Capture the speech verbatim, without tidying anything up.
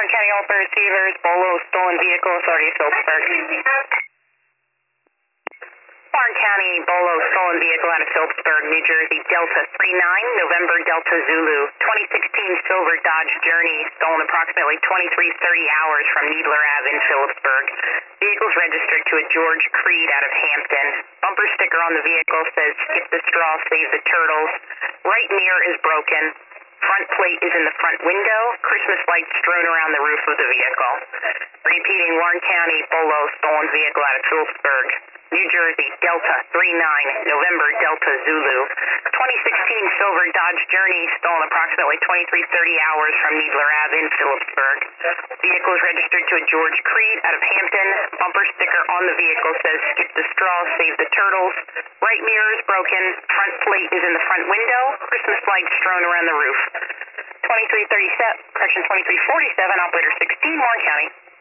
Warren County, all three receivers, Bolo, stolen vehicle, authority of Phillipsburg. Warren County, Bolo, stolen vehicle out of Phillipsburg, New Jersey, Delta three nine, November Delta Zulu, twenty sixteen Silver Dodge Journey, stolen approximately twenty-three thirty hours from Needler Ave in Phillipsburg. Vehicle's registered to a George Creed out of Hampton. Bumper sticker on the vehicle says, skip the straw, save the turtles. Right mirror is broken. Front plate is in the front window. Christmas lights strewn around the roof of the vehicle. Repeating, Warren County, Bolo, stolen vehicle out of Phillipsburg, New Jersey, Delta three nine, November Delta Zulu, twenty sixteen Silver Dodge Journey, stolen approximately twenty-three thirty hours from Needler Ave in Phillipsburg. Vehicle is registered to a George Creed out of Hampton. Bumper sticker on the vehicle says, skip the straw, save the turtles. Right mirror is broken. Front plate is in the front window. Christmas lights strewn around the roof. twenty-three thirty-seven, correction, twenty-three forty-seven, operator sixteen, Warren County.